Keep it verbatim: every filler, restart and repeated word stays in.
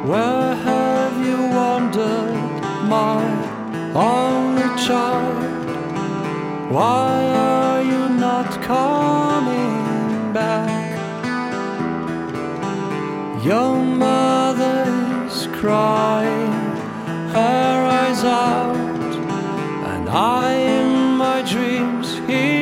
Where have you wandered, my only child? Why are you not coming back? Your mother is crying her eyes out, and I in my dreams hear